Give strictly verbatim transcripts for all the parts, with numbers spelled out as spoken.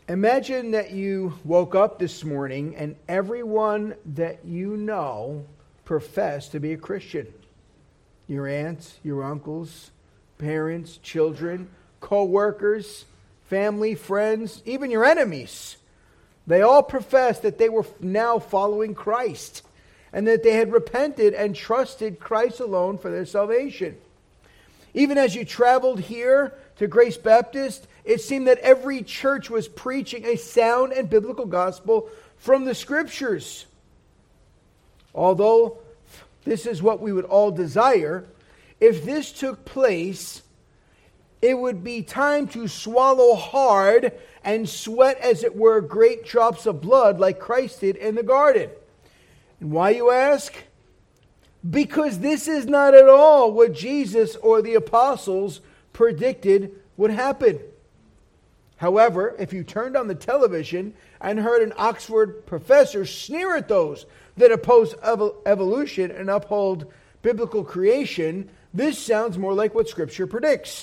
Imagine that you woke up this morning and everyone that you know professed to be a Christian. Your aunts, your uncles, parents, children, co-workers, family, friends, even your enemies. They all professed that they were now following Christ and that they had repented and trusted Christ alone for their salvation. Even as you traveled here to Grace Baptist, it seemed that every church was preaching a sound and biblical gospel from the Scriptures. Although this is what we would all desire, if this took place, it would be time to swallow hard and sweat, as it were, great drops of blood like Christ did in the garden. And why, you ask? Because this is not at all what Jesus or the apostles predicted would happen. However, if you turned on the television and heard an Oxford professor sneer at those that oppose ev- evolution and uphold biblical creation, this sounds more like what Scripture predicts.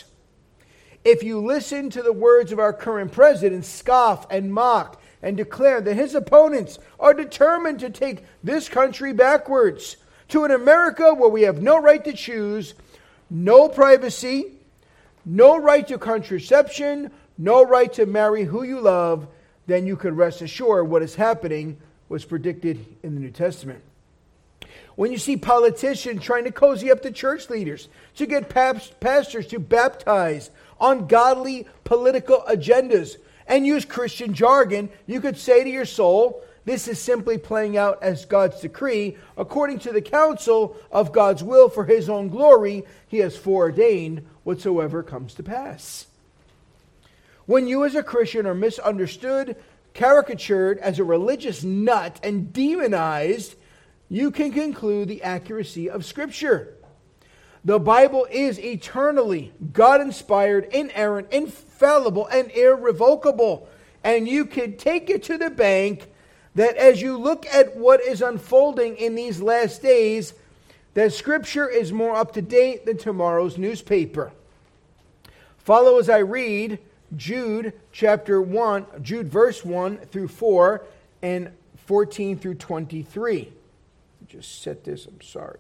If you listen to the words of our current president scoff and mock and declare that his opponents are determined to take this country backwards to an America where we have no right to choose, no privacy, no right to contraception, no right to marry who you love, then you could rest assured what is happening was predicted in the New Testament. When you see politicians trying to cozy up the church leaders to get pastors to baptize ungodly political agendas and use Christian jargon, you could say to your soul, this is simply playing out as God's decree, according to the counsel of God's will for His own glory. He has foreordained whatsoever comes to pass. When you as a Christian are misunderstood, caricatured as a religious nut, and demonized, you can conclude the accuracy of Scripture. The Bible is eternally God-inspired, inerrant, infallible, and irrevocable. And you can take it to the bank that as you look at what is unfolding in these last days, that Scripture is more up to date than tomorrow's newspaper. Follow as I read Jude chapter one, Jude verse one through four and fourteen through twenty-three. Just set this, I'm sorry.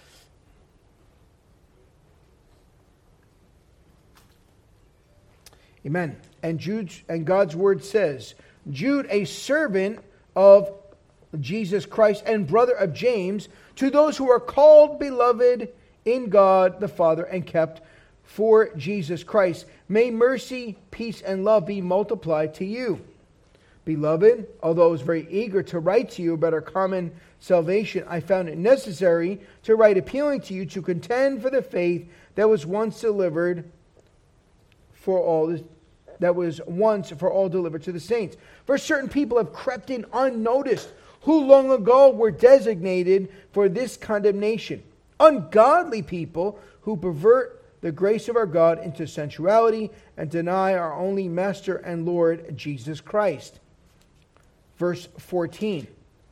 Amen. And Jude, and God's word says, Jude, a servant of Jesus Christ and brother of James, to those who are called, beloved in God the Father, and kept for Jesus Christ, may mercy, peace, and love be multiplied to you. Beloved, although I was very eager to write to you about our common salvation, I found it necessary to write appealing to you to contend for the faith that was once delivered for all that was once for all delivered to the saints. For certain people have crept in unnoticed, who long ago were designated for this condemnation. Ungodly people who pervert the grace of our God into sensuality and deny our only Master and Lord Jesus Christ. Verse fourteen.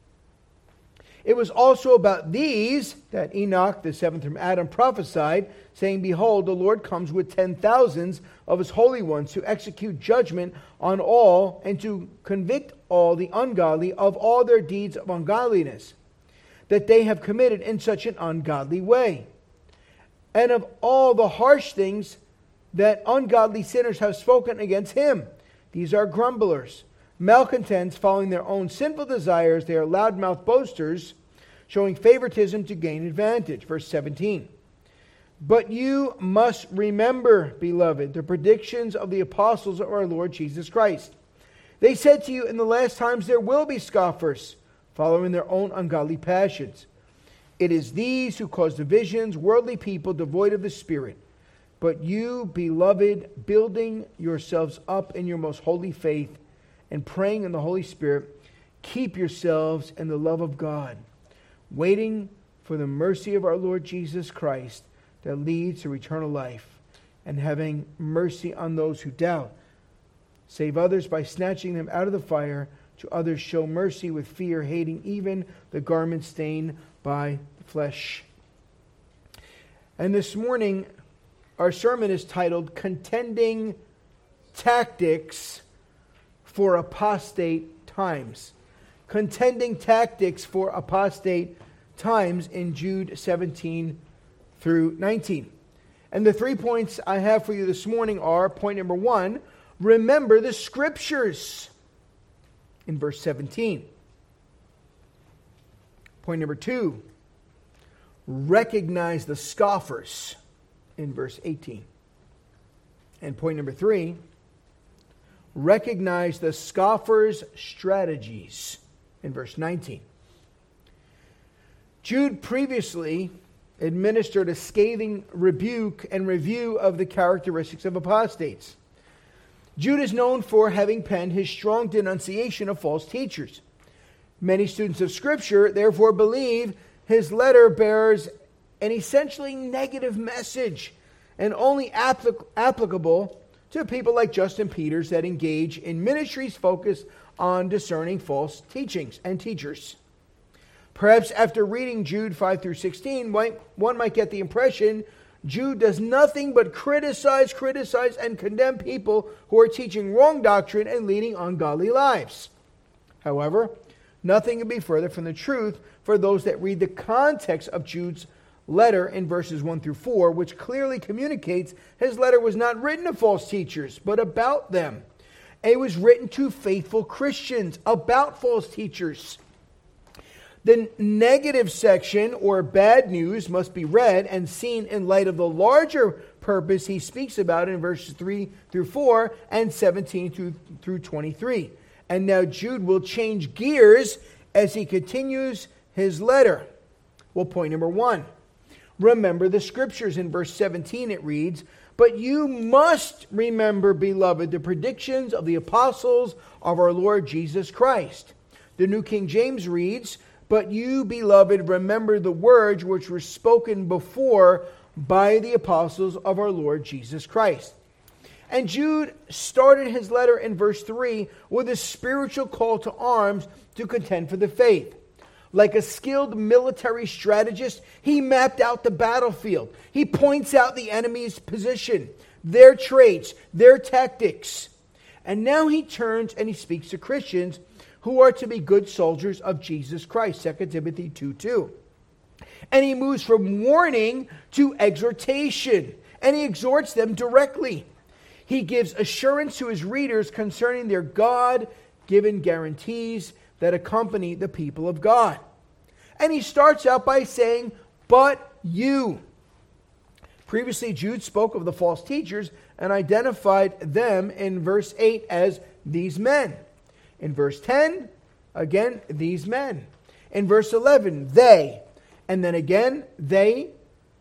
It was also about these that Enoch, the seventh from Adam, prophesied, saying, Behold, the Lord comes with ten thousands of His holy ones to execute judgment on all and to convict all the ungodly of all their deeds of ungodliness that they have committed in such an ungodly way, and of all the harsh things that ungodly sinners have spoken against Him. These are grumblers, malcontents, following their own sinful desires. They are loudmouth boasters, showing favoritism to gain advantage. Verse seventeen. But you must remember, beloved, the predictions of the apostles of our Lord Jesus Christ. They said to you, in the last times there will be scoffers, following their own ungodly passions. It is these who cause divisions, worldly people devoid of the Spirit. But you, beloved, building yourselves up in your most holy faith and praying in the Holy Spirit, keep yourselves in the love of God, waiting for the mercy of our Lord Jesus Christ that leads to eternal life, and having mercy on those who doubt. Save others by snatching them out of the fire. To others show mercy with fear, hating even the garment stained by the flesh. And this morning, our sermon is titled, Contending Tactics for apostate times. Contending tactics for apostate times in Jude seventeen through nineteen. And the three points I have for you this morning are, point number one, remember the Scriptures in verse seventeen. Point number two, recognize the scoffers in verse eighteen. And point number three, recognize the scoffers' strategies in verse nineteen. Jude previously administered a scathing rebuke and review of the characteristics of apostates. Jude is known for having penned his strong denunciation of false teachers. Many students of Scripture therefore believe his letter bears an essentially negative message and only applic- applicable to people like Justin Peters that engage in ministries focused on discerning false teachings and teachers. Perhaps after reading Jude five through sixteen, one might get the impression Jude does nothing but criticize, criticize, and condemn people who are teaching wrong doctrine and leading ungodly lives. However, nothing can be further from the truth for those that read the context of Jude's letter in verses one through four, which clearly communicates his letter was not written to false teachers, but about them. It was written to faithful Christians about false teachers. The negative section, or bad news, must be read and seen in light of the larger purpose he speaks about in verses three through four and seventeen through, through twenty-three. And now Jude will change gears as he continues his letter. Well, point number one, remember the Scriptures. In verse seventeen it reads, "But you must remember, beloved, the predictions of the apostles of our Lord Jesus Christ." The New King James reads, "But you, beloved, remember the words which were spoken before by the apostles of our Lord Jesus Christ." And Jude started his letter in verse three with a spiritual call to arms to contend for the faith. Like a skilled military strategist, he mapped out the battlefield. He points out the enemy's position, their traits, their tactics. And now he turns and he speaks to Christians who are to be good soldiers of Jesus Christ, Second Timothy two two. And he moves from warning to exhortation, and he exhorts them directly. He gives assurance to his readers concerning their God-given guarantees that accompany the people of God. And he starts out by saying, "But you." Previously, Jude spoke of the false teachers and identified them in verse eight as these men. In verse ten, again, these men. In verse eleven, they. And then again, they.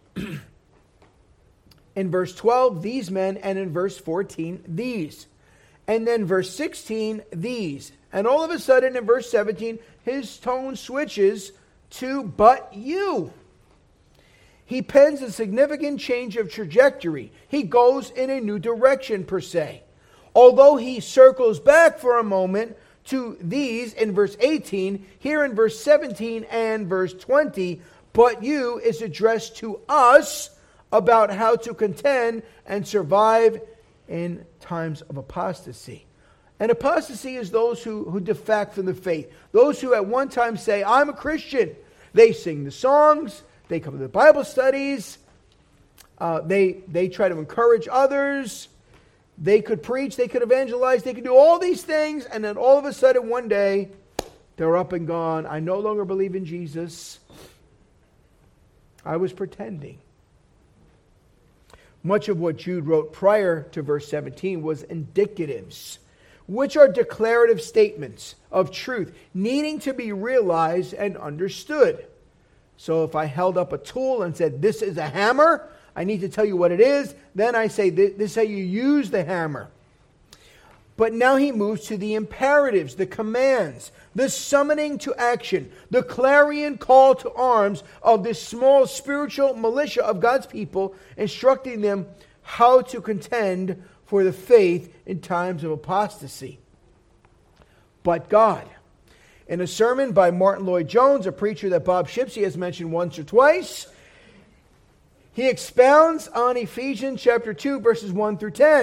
In verse twelve, these men. And in verse fourteen, these. And then verse sixteen, these. And all of a sudden in verse seventeen, his tone switches to "but you." He pens a significant change of trajectory. He goes in a new direction per se. Although he circles back for a moment to these in verse eighteen, here in verse seventeen and verse twenty, "but you" is addressed to us about how to contend and survive in times of apostasy. And apostasy is those who, who defect from the faith. Those who at one time say, "I'm a Christian." They sing the songs. They come to the Bible studies. Uh, they, they try to encourage others. They could preach. They could evangelize. They could do all these things. And then all of a sudden one day, they're up and gone. "I no longer believe in Jesus. I was pretending." Much of what Jude wrote prior to verse seventeen was indicatives, which are declarative statements of truth needing to be realized and understood. So if I held up a tool and said, "This is a hammer, I need to tell you what it is," then I say, "This is how you use the hammer." But now he moves to the imperatives, the commands, the summoning to action, the clarion call to arms of this small spiritual militia of God's people, instructing them how to contend for the faith in times of apostasy. But God. In a sermon by Martin Lloyd-Jones, a preacher that Bob Shipsey has mentioned once or twice, he expounds on Ephesians chapter two, verses one through ten,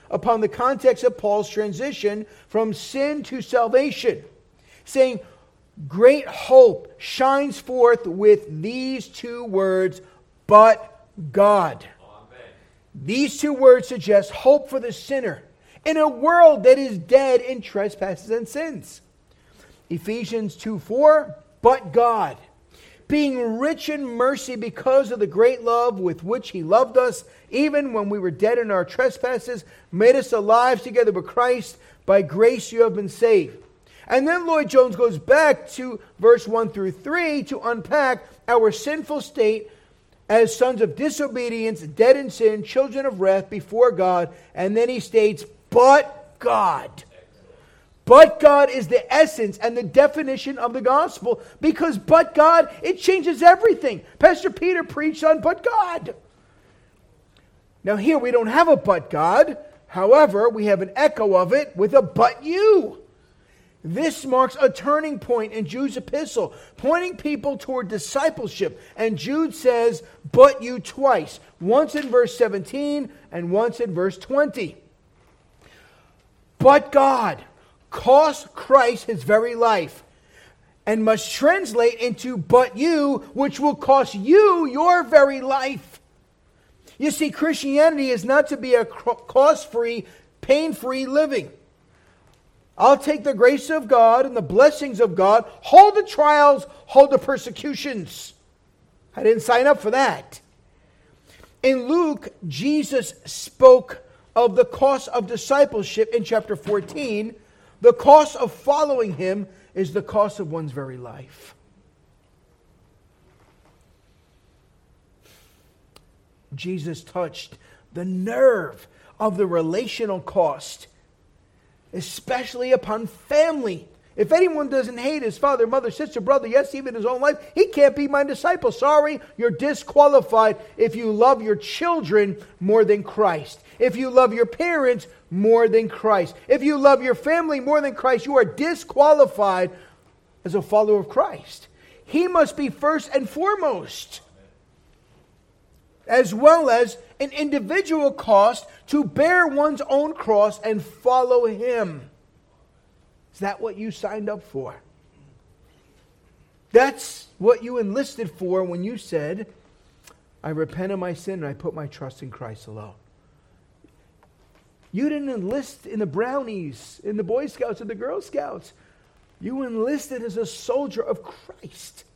upon the context of Paul's transition from sin to salvation, saying, great hope shines forth with these two words, but God. Amen. These two words suggest hope for the sinner in a world that is dead in trespasses and sins. Ephesians two four, but God, being rich in mercy because of the great love with which He loved us, even when we were dead in our trespasses, made us alive together with Christ. By grace you have been saved. And then Lloyd-Jones goes back to verse one through three to unpack our sinful state as sons of disobedience, dead in sin, children of wrath before God. And then he states, but God. But God is the essence and the definition of the gospel, because but God, it changes everything. Pastor Peter preached on but God. Now here we don't have a but God. However, we have an echo of it with a but you. This marks a turning point in Jude's epistle, pointing people toward discipleship. And Jude says, but you twice. Once in verse seventeen and once in verse twenty. But God cost Christ His very life, and must translate into but you, which will cost you your very life. You see, Christianity is not to be a cost-free, pain-free living. I'll take the grace of God and the blessings of God, hold the trials, hold the persecutions. I didn't sign up for that. In Luke, Jesus spoke of the cost of discipleship in chapter fourteen. The cost of following Him is the cost of one's very life. Jesus touched the nerve of the relational cost, especially upon family. If anyone doesn't hate his father, mother, sister, brother, yes, even his own life, he can't be my disciple. Sorry, you're disqualified if you love your children more than Christ. If you love your parents more than Christ. If you love your family more than Christ, you are disqualified as a follower of Christ. He must be first and foremost, as well as an individual cost to bear one's own cross and follow Him. Is that what you signed up for? That's what you enlisted for when you said, I repent of my sin and I put my trust in Christ alone. You didn't enlist in the Brownies, in the Boy Scouts, or the Girl Scouts. You enlisted as a soldier of Christ.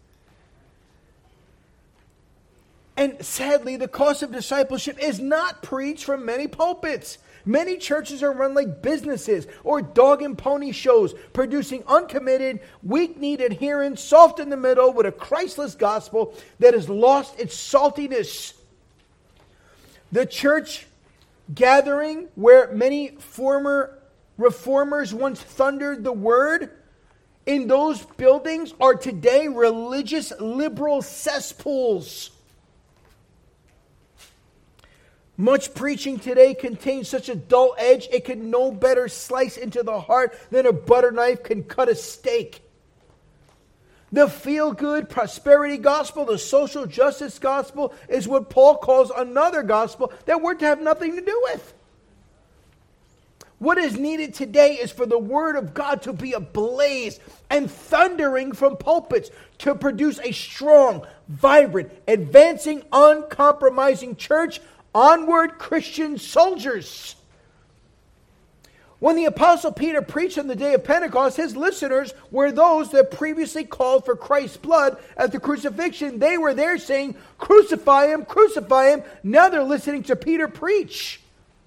And sadly, the cost of discipleship is not preached from many pulpits. Many churches are run like businesses or dog and pony shows, producing uncommitted, weak-kneed adherents, soft in the middle, with a Christless gospel that has lost its saltiness. The church gathering where many former reformers once thundered the word, in those buildings are today religious liberal cesspools. Much preaching today contains such a dull edge, it can no better slice into the heart than a butter knife can cut a steak. The feel-good prosperity gospel, the social justice gospel, is what Paul calls another gospel that we're to have nothing to do with. What is needed today is for the Word of God to be ablaze and thundering from pulpits to produce a strong, vibrant, advancing, uncompromising church. Onward, Christian soldiers. When the Apostle Peter preached on the day of Pentecost, his listeners were those that previously called for Christ's blood at the crucifixion. They were there saying, crucify Him, crucify Him. Now they're listening to Peter preach.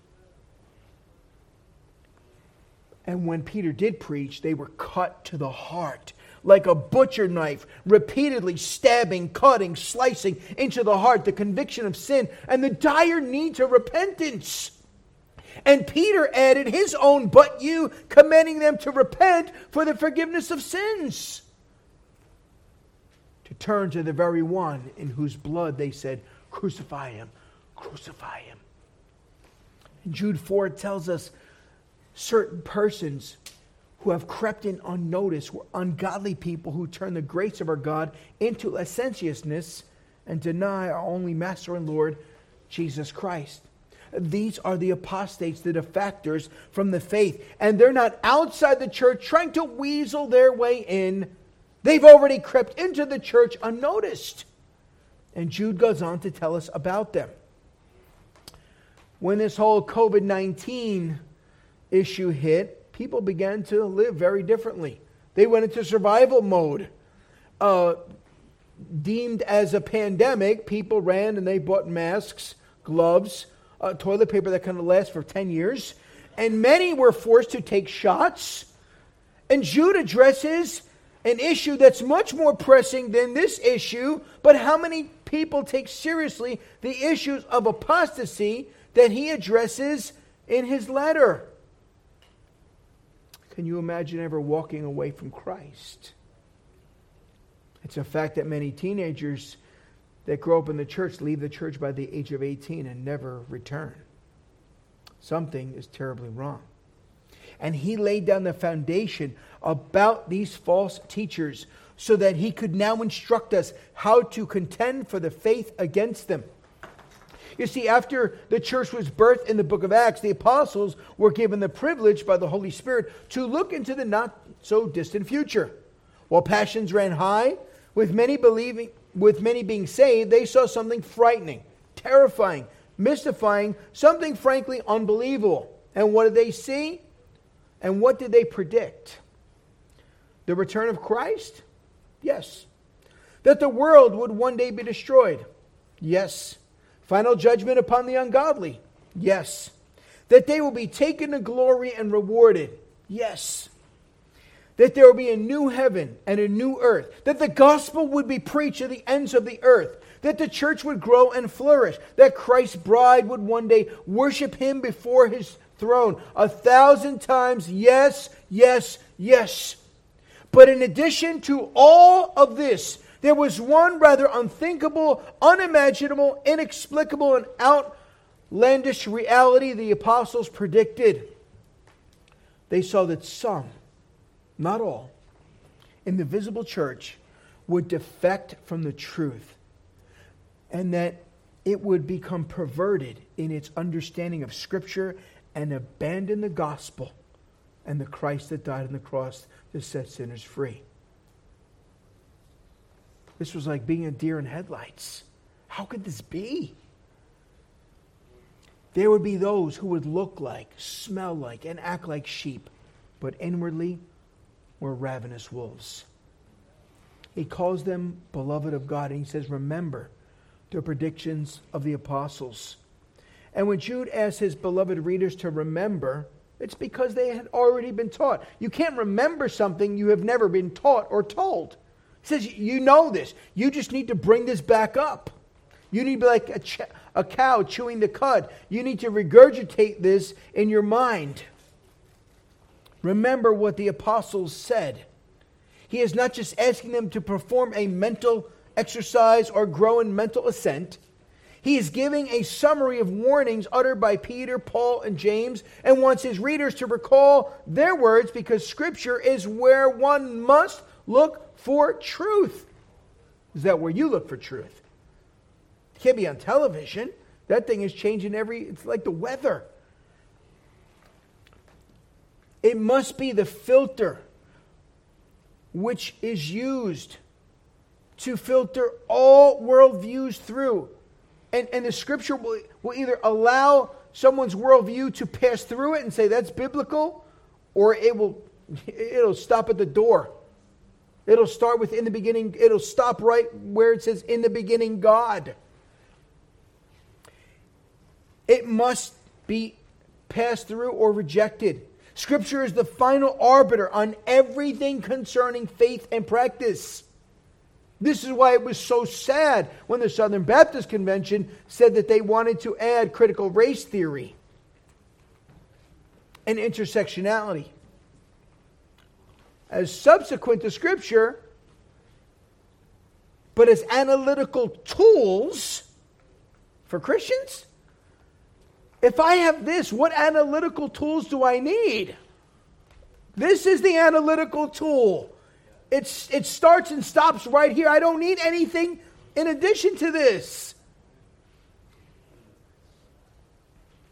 And when Peter did preach, they were cut to the heart, like a butcher knife, repeatedly stabbing, cutting, slicing into the heart, the conviction of sin and the dire need to repentance. And Peter added his own but you, commanding them to repent for the forgiveness of sins. To turn to the very one in whose blood they said, crucify Him, crucify Him. And Jude four tells us certain persons who have crept in unnoticed were ungodly people who turn the grace of our God into licentiousness and deny our only Master and Lord, Jesus Christ. These are the apostates, the defectors from the faith. And they're not outside the church trying to weasel their way in. They've already crept into the church unnoticed. And Jude goes on to tell us about them. When this whole covid nineteen issue hit, people began to live very differently. They went into survival mode. Uh, deemed as a pandemic, people ran and they bought masks, gloves, uh, toilet paper that kind of lasts for ten years. And many were forced to take shots. And Jude addresses an issue that's much more pressing than this issue, but how many people take seriously the issues of apostasy that he addresses in his letter? Can you imagine ever walking away from Christ? It's a fact that many teenagers that grow up in the church leave the church by the age of eighteen and never return. Something is terribly wrong. And he laid down the foundation about these false teachers so that he could now instruct us how to contend for the faith against them. You see, after the church was birthed in the book of Acts, the apostles were given the privilege by the Holy Spirit to look into the not so distant future. While passions ran high, with many believing, with many being saved, they saw something frightening, terrifying, mystifying, something frankly unbelievable. And what did they see? And what did they predict? The return of Christ? Yes. That the world would one day be destroyed? Yes. Final judgment upon the ungodly? Yes. That they will be taken to glory and rewarded? Yes. That there will be a new heaven and a new earth. That the gospel would be preached to the ends of the earth. That the church would grow and flourish. That Christ's bride would one day worship him before his throne. A thousand times, yes, yes, yes. But in addition to all of this, there was one rather unthinkable, unimaginable, inexplicable, and outlandish reality the apostles predicted. They saw that some, not all, in the visible church would defect from the truth, and that it would become perverted in its understanding of Scripture and abandon the gospel and the Christ that died on the cross to set sinners free. This was like being a deer in headlights. How could this be? There would be those who would look like, smell like, and act like sheep, but inwardly were ravenous wolves. He calls them beloved of God, and he says, remember the predictions of the apostles. And when Jude asks his beloved readers to remember, it's because they had already been taught. You can't remember something you have never been taught or told. He says, you know this. You just need to bring this back up. You need to be like a, ch- a cow chewing the cud. You need to regurgitate this in your mind. Remember what the apostles said. He is not just asking them to perform a mental exercise or grow in mental assent. He is giving a summary of warnings uttered by Peter, Paul, and James, and wants his readers to recall their words because Scripture is where one must look for truth. Is that where you look for truth? It can't be on television. That thing is changing every, it's like the weather. It must be the filter which is used to filter all worldviews through. And, and the Scripture will, will either allow someone's worldview to pass through it and say that's biblical, or it will it'll stop at the door. It'll start with in the beginning. It'll stop right where it says in the beginning God. It must be passed through or rejected. Scripture is the final arbiter on everything concerning faith and practice. This is why it was so sad when the Southern Baptist Convention said that they wanted to add critical race theory and intersectionality as subsequent to Scripture, but as analytical tools for Christians. If I have this, what analytical tools do I need? This is the analytical tool. It's, it starts and stops right here. I don't need anything in addition to this.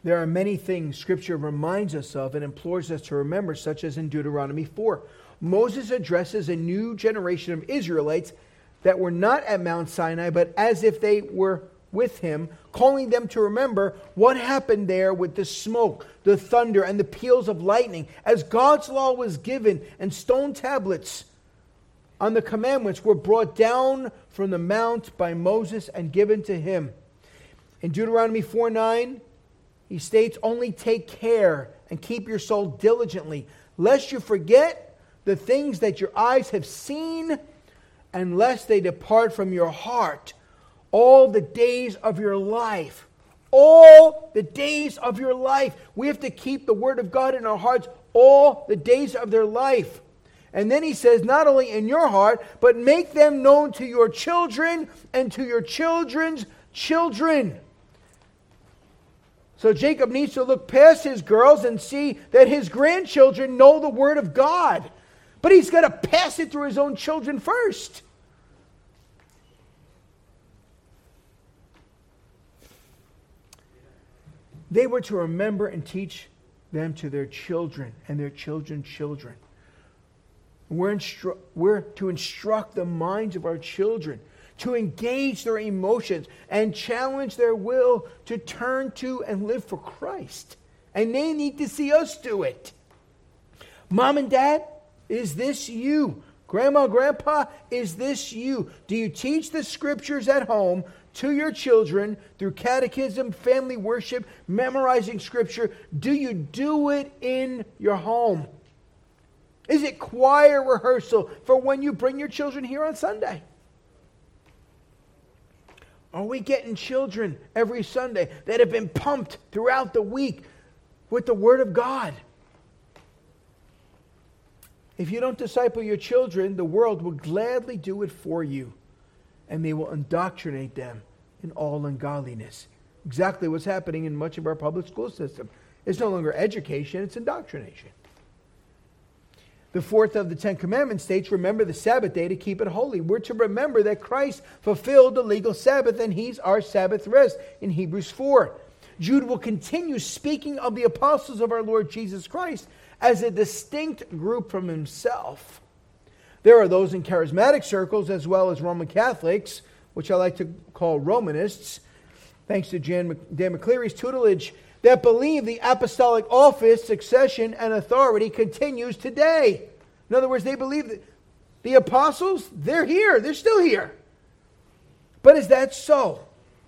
There are many things Scripture reminds us of and implores us to remember, such as in Deuteronomy four. Moses addresses a new generation of Israelites that were not at Mount Sinai, but as if they were with him, calling them to remember what happened there with the smoke, the thunder, and the peals of lightning, as God's law was given and stone tablets on the commandments were brought down from the mount by Moses and given to him. In Deuteronomy four nine, he states, only take care and keep your soul diligently, lest you forget the things that your eyes have seen, and lest they depart from your heart all the days of your life. All the days of your life. We have to keep the Word of God in our hearts all the days of their life. And then he says, not only in your heart, but make them known to your children and to your children's children. So Jacob needs to look past his girls and see that his grandchildren know the Word of God. But he's got to pass it through his own children first. They were to remember and teach them to their children and their children's children. We're, instru- we're to instruct the minds of our children, to engage their emotions and challenge their will to turn to and live for Christ. And they need to see us do it. Mom and Dad, is this you? Grandma, Grandpa, is this you? Do you teach the Scriptures at home to your children through catechism, family worship, memorizing Scripture? Do you do it in your home? Is it choir rehearsal for when you bring your children here on Sunday? Are we getting children every Sunday that have been pumped throughout the week with the Word of God? If you don't disciple your children, the world will gladly do it for you, and they will indoctrinate them in all ungodliness. Exactly what's happening in much of our public school system. It's no longer education, it's indoctrination. The fourth of the Ten Commandments states, remember the Sabbath day to keep it holy. We're to remember that Christ fulfilled the legal Sabbath and He's our Sabbath rest in Hebrews four. Jude will continue speaking of the apostles of our Lord Jesus Christ as a distinct group from himself. There are those in charismatic circles as well as Roman Catholics, which I like to call Romanists, thanks to Jan, Dan McCleary's tutelage, that believe the apostolic office, succession, and authority continues today. In other words, they believe that the apostles, they're here. They're still here. But is that so?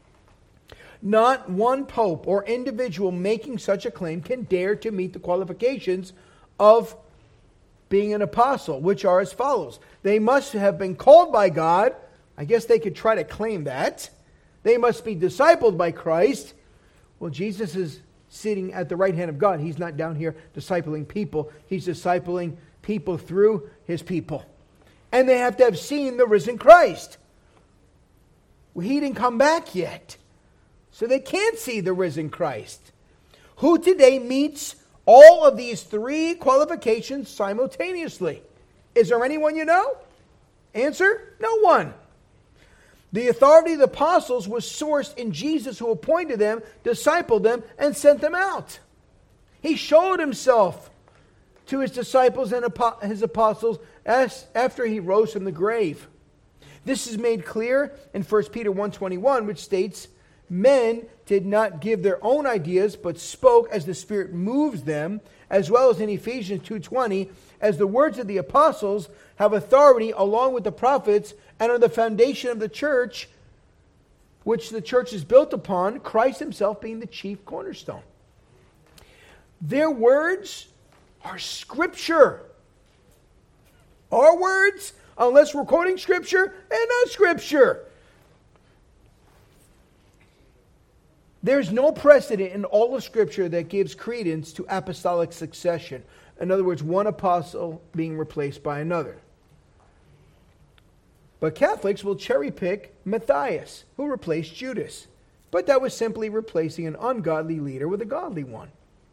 Not one pope or individual making such a claim can dare to meet the qualifications of being an apostle, which are as follows. They must have been called by God. I guess they could try to claim that. They must be discipled by Christ. Well, Jesus is sitting at the right hand of God. He's not down here discipling people. He's discipling people through His people. And they have to have seen the risen Christ. Well, He didn't come back yet. So they can't see the risen Christ. Who today meets all of these three qualifications simultaneously? Is there anyone you know? Answer, no one. The authority of the apostles was sourced in Jesus, who appointed them, discipled them, and sent them out. He showed Himself to His disciples and His apostles as after He rose from the grave. This is made clear in First Peter one twenty-one, which states, men did not give their own ideas, but spoke as the Spirit moves them, as well as in Ephesians two twenty, as the words of the apostles have authority along with the prophets and are the foundation of the church, which the church is built upon, Christ Himself being the chief cornerstone. Their words are Scripture. Our words, unless we're quoting Scripture, they're not Scripture. There's no precedent in all of Scripture that gives credence to apostolic succession. In other words, one apostle being replaced by another. But Catholics will cherry pick Matthias, who replaced Judas. But that was simply replacing an ungodly leader with a godly one.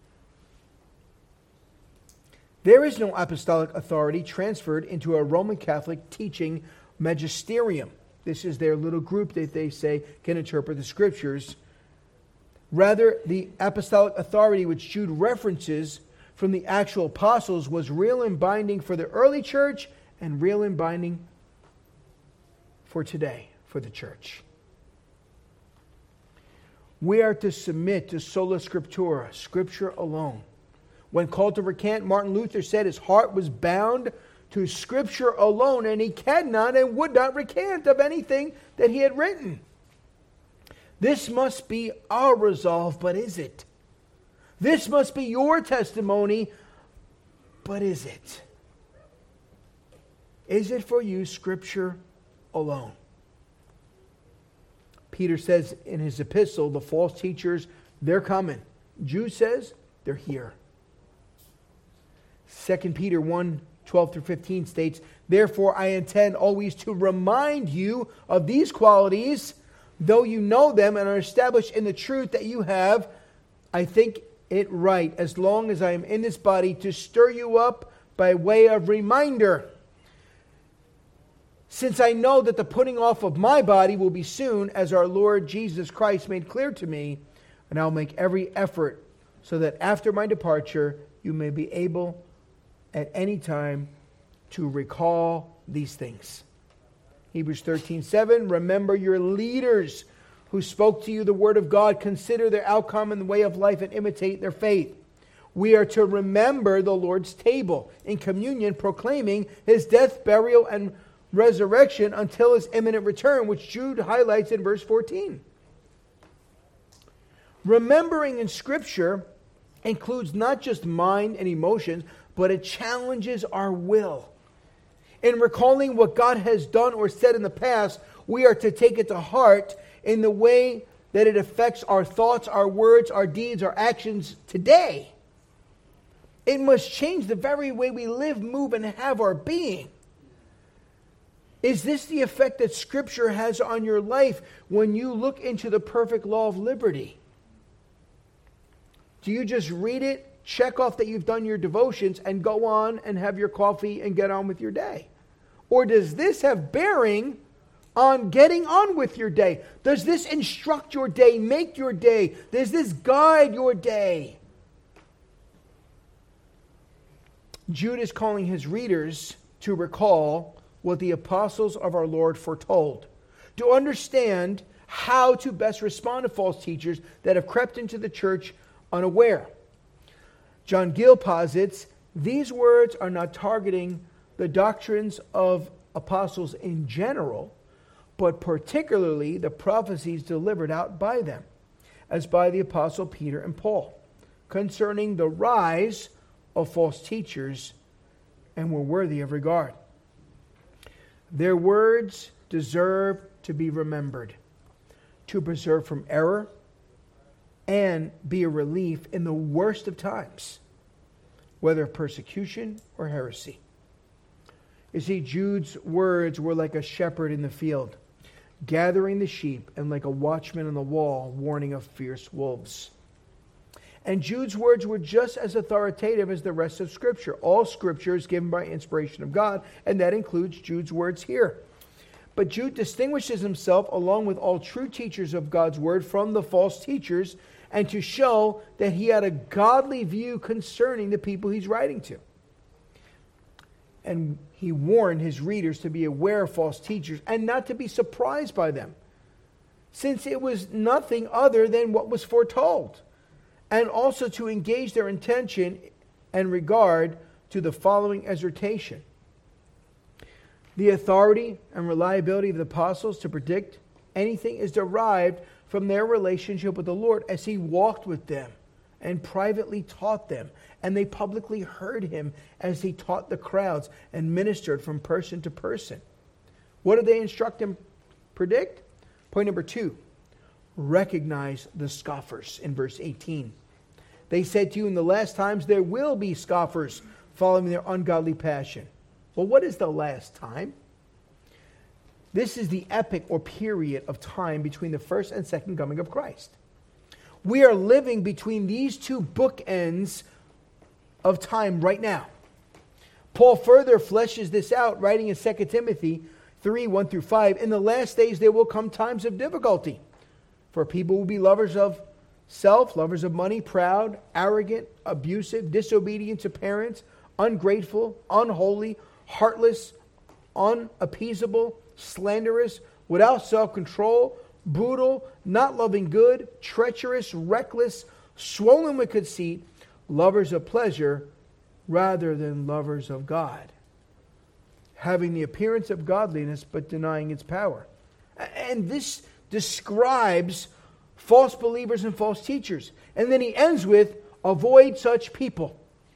There is no apostolic authority transferred into a Roman Catholic teaching magisterium. This is their little group that they say can interpret the Scriptures. Rather, the apostolic authority which Jude references from the actual apostles was real and binding for the early church and real and binding for today, for the church. We are to submit to sola scriptura, Scripture alone. When called to recant, Martin Luther said his heart was bound to Scripture alone, and he cannot and would not recant of anything that he had written. This must be our resolve, but is it? This must be your testimony, but is it? Is it for you Scripture alone? Peter says in his epistle, the false teachers, they're coming. Jude says, they're here. Second Peter one, twelve through fifteen states, therefore I intend always to remind you of these qualities, though you know them and are established in the truth that you have. I think it right, as long as I am in this body, to stir you up by way of reminder. Since I know that the putting off of my body will be soon, as our Lord Jesus Christ made clear to me, and I'll make every effort so that after my departure you may be able at any time to recall these things. Hebrews thirteen seven, remember your leaders who spoke to you the word of God. Consider their outcome and the way of life and imitate their faith. We are to remember the Lord's table in communion, proclaiming his death, burial, and resurrection until his imminent return, which Jude highlights in verse fourteen. Remembering in Scripture includes not just mind and emotions, but it challenges our will. In recalling what God has done or said in the past, we are to take it to heart in the way that it affects our thoughts, our words, our deeds, our actions today. It must change the very way we live, move, and have our being. Is this the effect that Scripture has on your life when you look into the perfect law of liberty? Do you just read it, check off that you've done your devotions, and go on and have your coffee and get on with your day? Or does this have bearing on getting on with your day? Does this instruct your day, make your day? Does this guide your day? Jude is calling his readers to recall what the apostles of our Lord foretold, to understand how to best respond to false teachers that have crept into the church unaware. John Gill posits, these words are not targeting the doctrines of apostles in general, but particularly the prophecies delivered out by them, as by the apostle Peter and Paul, concerning the rise of false teachers, and were worthy of regard. Their words deserve to be remembered, to preserve from error, and be a relief in the worst of times, whether persecution or heresy. You see, Jude's words were like a shepherd in the field, gathering the sheep, and like a watchman on the wall, warning of fierce wolves. And Jude's words were just as authoritative as the rest of Scripture. All Scripture is given by inspiration of God, and that includes Jude's words here. But Jude distinguishes himself, along with all true teachers of God's Word, from the false teachers, and to show that he had a godly view concerning the people he's writing to. And he warned his readers to be aware of false teachers and not to be surprised by them, since it was nothing other than what was foretold, and also to engage their attention and regard to the following exhortation. The authority and reliability of the apostles to predict anything is derived from their relationship with the Lord, as he walked with them and privately taught them, and they publicly heard him as he taught the crowds and ministered from person to person. What did they instruct and predict? Point number two, recognize the scoffers in verse eighteen. They said to you, in the last times there will be scoffers following their ungodly passion. Well, what is the last time? This is the epoch or period of time between the first and second coming of Christ. We are living between these two bookends of time right now. Paul further fleshes this out, writing in Second Timothy three, one through five. In the last days there will come times of difficulty, for people will be lovers of self, lovers of money, proud, arrogant, abusive, disobedient to parents, ungrateful, unholy, heartless, unappeasable, slanderous, without self-control, brutal, not loving good, treacherous, reckless, swollen with conceit, lovers of pleasure rather than lovers of God, having the appearance of godliness but denying its power. And this describes false believers and false teachers. And then he ends with, avoid such people.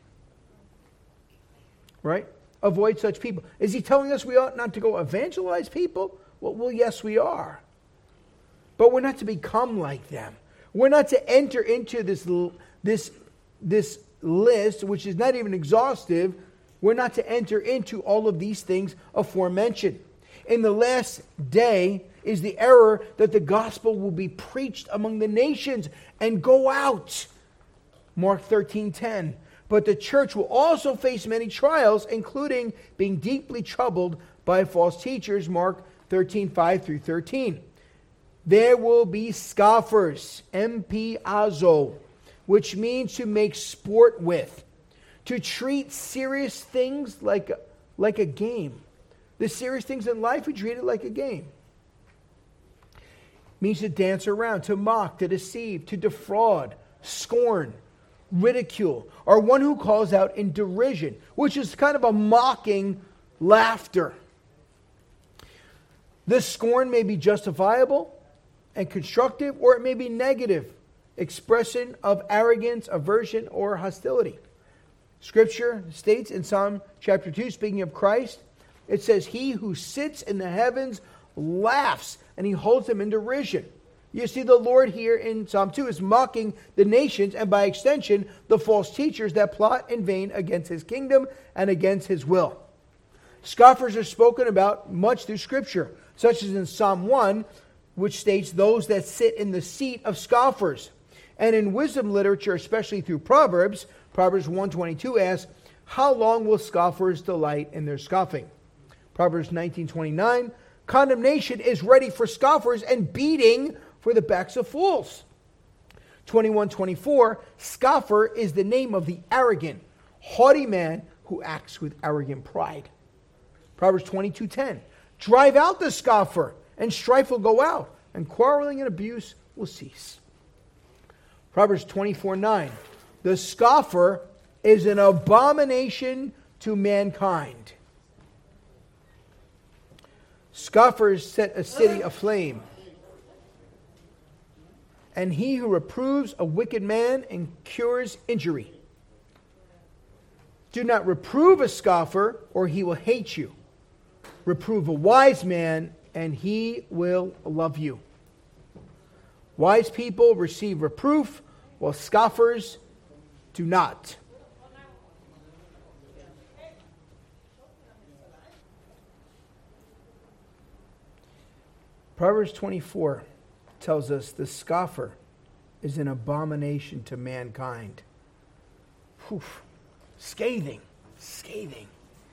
Right? Avoid such people. Is he telling us we ought not to go evangelize people? Well, well, yes, we are. But we're not to become like them. We're not to enter into this, this, this list, which is not even exhaustive. We're not to enter into all of these things aforementioned. In the last day is the error that the gospel will be preached among the nations and go out. Mark thirteen ten. But the church will also face many trials, including being deeply troubled by false teachers. Mark thirteen five through thirteen. There will be scoffers, empiazo, which means to make sport with, to treat serious things like a, like a game. The serious things in life, we treat it like a game. Means to dance around, to mock, to deceive, to defraud, scorn, ridicule, or one who calls out in derision, which is kind of a mocking laughter. This scorn may be justifiable and constructive, or it may be negative, expression of arrogance, aversion, or hostility. Scripture states in Psalm chapter two, speaking of Christ, it says, he who sits in the heavens laughs, and he holds them in derision. You see, the Lord here in Psalm two is mocking the nations, and by extension, the false teachers that plot in vain against his kingdom and against his will. Scoffers are spoken about much through Scripture, such as in Psalm one, which states those that sit in the seat of scoffers. And in wisdom literature, especially through Proverbs, Proverbs one twenty-two asks, how long will scoffers delight in their scoffing? Proverbs nineteen twenty-nine, condemnation is ready for scoffers and beating for the backs of fools. twenty-one twenty-four, scoffer is the name of the arrogant, haughty man who acts with arrogant pride. Proverbs twenty-two ten, drive out the scoffer, and strife will go out, and quarreling and abuse will cease. Proverbs twenty-four nine, the scoffer is an abomination to mankind. Scoffers set a city aflame, and he who reproves a wicked man incurs injury. Do not reprove a scoffer, or he will hate you. Reprove a wise man, and he will love you. Wise people receive reproof, while scoffers do not. Proverbs twenty-four tells us the scoffer is an abomination to mankind. Whew. Scathing, scathing.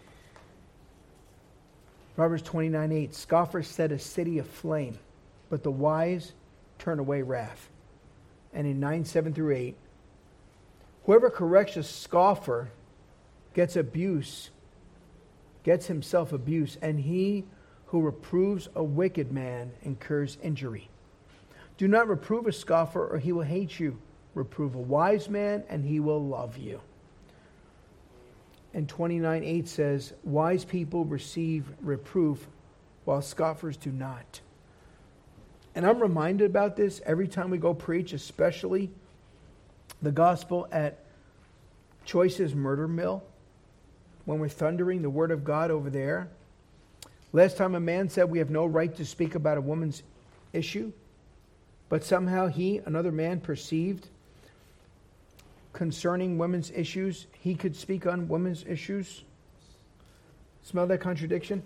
Proverbs twenty-nine eight, scoffers set a city aflame, but the wise turn away wrath. And in nine seven through eight, whoever corrects a scoffer gets abuse, gets himself abuse, and he who reproves a wicked man incurs injury. Do not reprove a scoffer, or he will hate you. Reprove a wise man, and he will love you. And twenty-nine eight says, wise people receive reproof, while scoffers do not. And I'm reminded about this every time we go preach, especially the gospel at Choice's Murder Mill, when we're thundering the word of God over there. Last time a man said we have no right to speak about a woman's issue, but somehow he, another man, perceived concerning women's issues, he could speak on women's issues. Smell that contradiction?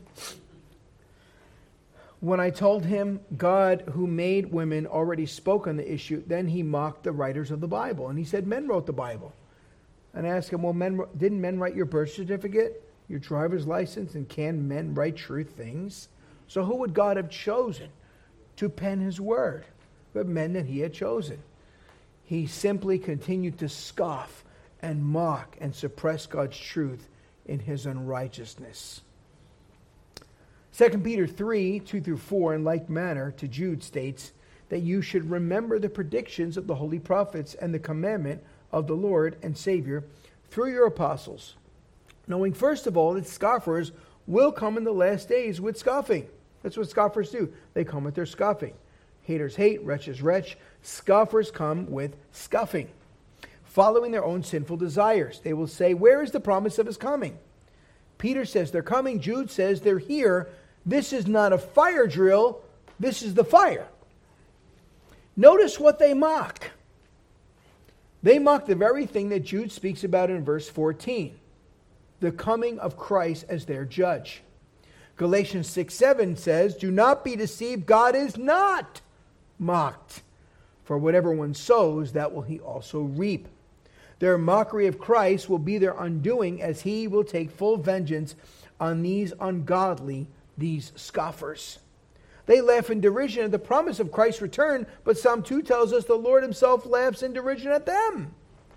When I told him God who made women already spoke on the issue, then he mocked the writers of the Bible. And he said men wrote the Bible. And I asked him, well, men didn't men write your birth certificate, your driver's license, and can men write true things? So who would God have chosen to pen his word? But men that he had chosen. he simply continued to scoff and mock and suppress God's truth in his unrighteousness. Second Peter three, two through four, in like manner to Jude states that you should remember the predictions of the holy prophets and the commandment of the Lord and Savior through your apostles, knowing first of all that scoffers will come in the last days with scoffing. That's what scoffers do. They come with their scoffing. Haters hate, wretches retch. Scoffers come with scoffing, following their own sinful desires. They will say, where is the promise of his coming? Peter says they're coming. Jude says they're here. This is not a fire drill. This is the fire. Notice what they mock. They mock the very thing that Jude speaks about in verse fourteen. The coming of Christ as their judge. Galatians six seven says, do not be deceived. God is not mocked. For whatever one sows, that will he also reap. Their mockery of Christ will be their undoing, as he will take full vengeance on these ungodly, these scoffers. They laugh in derision at the promise of Christ's return, but Psalm two tells us the Lord himself laughs in derision at them.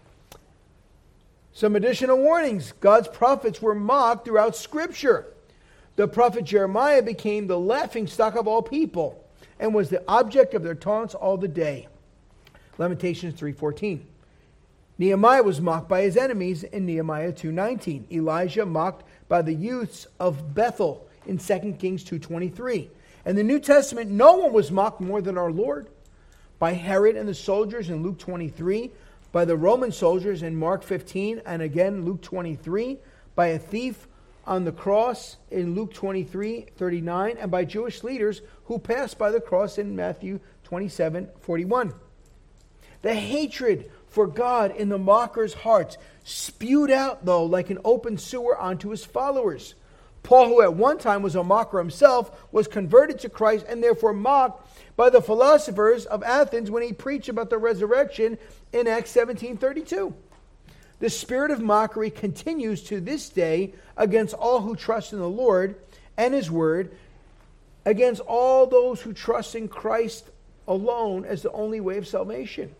Some additional warnings. God's prophets were mocked throughout Scripture. The prophet Jeremiah became the laughingstock of all people and was the object of their taunts all the day. Lamentations three fourteen. Nehemiah was mocked by his enemies in Nehemiah two nineteen. Elijah mocked by the youths of Bethel in Second Kings two twenty-three. In the New Testament, no one was mocked more than our Lord. By Herod and the soldiers in Luke twenty-three, by the Roman soldiers in Mark fifteen, and again Luke twenty-three, by a thief on the cross in Luke twenty-three thirty-nine, and by Jewish leaders who passed by the cross in Matthew twenty-seven forty-one. The hatred for God in the mockers' hearts spewed out, though, like an open sewer onto his followers. Paul, who at one time was a mocker himself, was converted to Christ and therefore mocked by the philosophers of Athens when he preached about the resurrection in Acts seventeen thirty-two. The spirit of mockery continues to this day against all who trust in the Lord and his word, against all those who trust in Christ alone as the only way of salvation.